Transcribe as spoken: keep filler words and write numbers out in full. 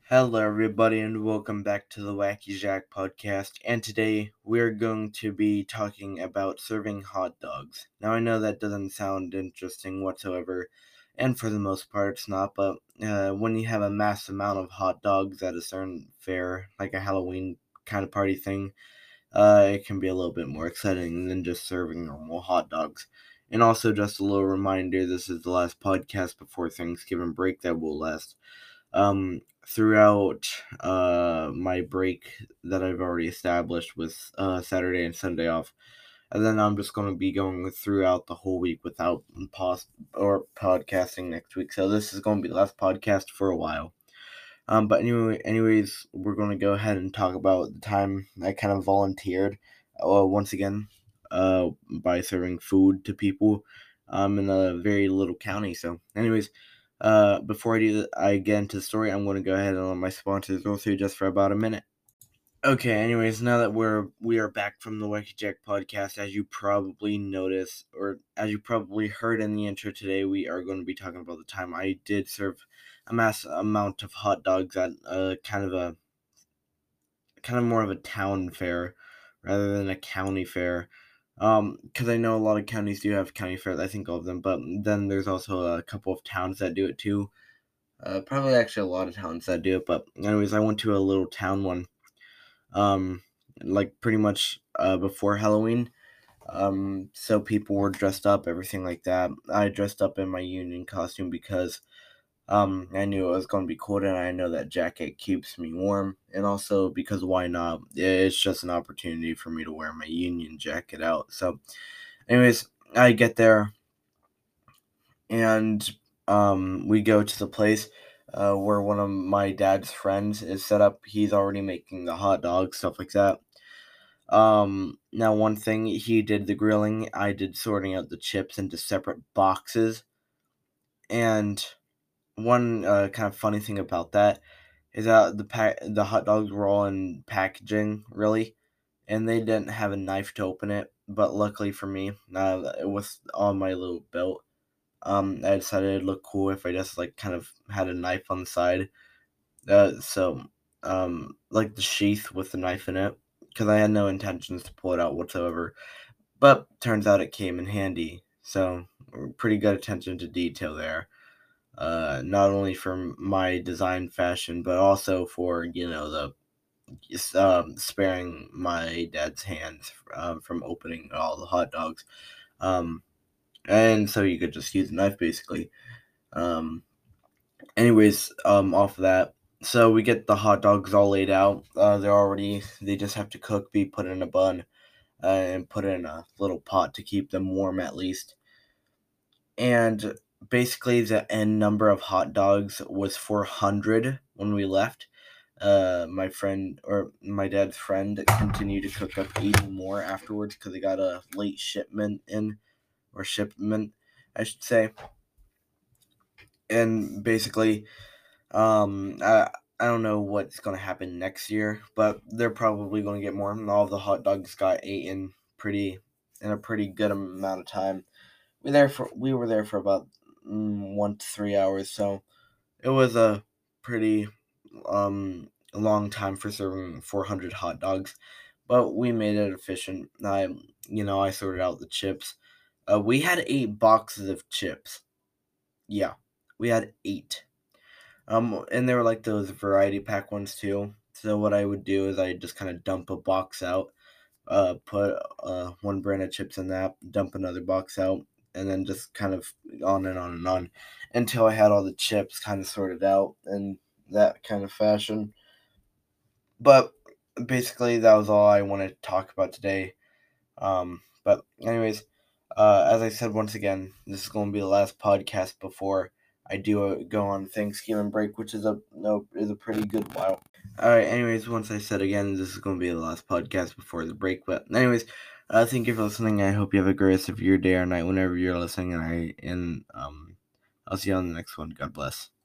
Hello, everybody, and welcome back to the Wacky Jack podcast. And today we're going to be talking about serving hot dogs. Now, I know that doesn't sound interesting whatsoever, and for the most part, it's not. But uh, when you have a mass amount of hot dogs at a certain fair, like a Halloween kind of party thing, uh, it can be a little bit more exciting than just serving normal hot dogs. And also, just a little reminder: this is the last podcast before Thanksgiving break that will last um, throughout uh, my break that I've already established with uh, Saturday and Sunday off. And then I'm just going to be going throughout the whole week without pos- or podcasting next week. So this is going to be the last podcast for a while. Um, but anyway, anyways, we're going to go ahead and talk about the time I kind of volunteered uh, once again uh, by serving food to people um, in a very little county. So, anyways, uh, before I do that, I get into the story, I'm going to go ahead and let my sponsors go through just for about a minute. Okay, anyways, now that we're we are back from the Wacky Jack podcast, as you probably noticed, or as you probably heard in the intro today, we are going to be talking about the time I did serve a mass amount of hot dogs at a kind of a kind of more of a town fair rather than a county fair. Um, because I know a lot of counties do have county fairs. I think all of them, but then there's also a couple of towns that do it too. Uh, probably actually a lot of towns that do it. But anyways, I went to a little town one um, like pretty much uh, before Halloween. Um, so people were dressed up, everything like that. I dressed up in my union costume because um, I knew it was going to be cold, and I know that jacket keeps me warm. And also because why not? It's just an opportunity for me to wear my union jacket out. So, anyways, I get there, and um, we go to the place. Uh, where one of my dad's friends is set up. He's already making the hot dogs, stuff like that. Um, now one thing, he did the grilling, I did sorting out the chips into separate boxes. And one uh, kind of funny thing about that is that the pack the hot dogs were all in packaging, really, and they didn't have a knife to open it. But luckily for me, uh, it was on my little belt. Um, I decided it'd look cool if I just like kind of had a knife on the side. Uh, so, um, like the sheath with the knife in it, because I had no intentions to pull it out whatsoever. But turns out it came in handy. So, pretty good attention to detail there. Uh, not only for my design fashion, but also for, you know, the um, sparing my dad's hands um, from opening all the hot dogs. Um, and so you could just use a knife basically. Um, anyways, um, off of that, so we get the hot dogs all laid out. Uh, they're already, they just have to cook, be put in a bun, uh, and put in a little pot to keep them warm at least. And basically, the end number of hot dogs was four hundred when we left. Uh, my friend or my dad's friend continued to cook up eighty more afterwards because they got a late shipment in, or shipment, I should say. And basically, um, I, I don't know what's going to happen next year, but they're probably going to get more. All of the hot dogs got eaten pretty in a pretty good amount of time. We there for we were there for about mm, one to three hours, so it was a pretty um long time for serving four hundred hot dogs, but we made it efficient. I you know I sorted out the chips. Uh, we had eight boxes of chips. Yeah, we had eight. Um, and they were like those variety pack ones too. So what I would do is I just kind of dump a box out, uh, put uh, one brand of chips in that, dump another box out, and then just kind of on and on and on until I had all the chips kind of sorted out in that kind of fashion. But basically, that was all I wanted to talk about today. Um, but anyways, uh, as I said once again, this is going to be the last podcast before I do uh go on Thanksgiving break, which is a no is a pretty good while. All right. Anyways, once I said again, this is going to be the last podcast before the break. But anyways, uh, thank you for listening. I hope you have a great rest of your day or night whenever you're listening. And I and um, I'll see you on the next one. God bless.